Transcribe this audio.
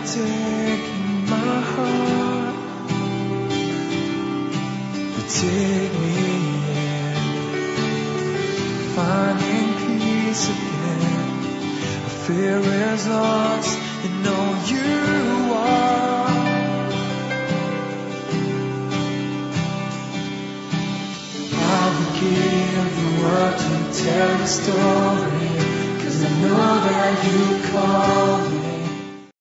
taking my heart, you take me in, finding peace again. Fear is lost, you know you are. I would give the world to tell your story, 'cause I know that you call me.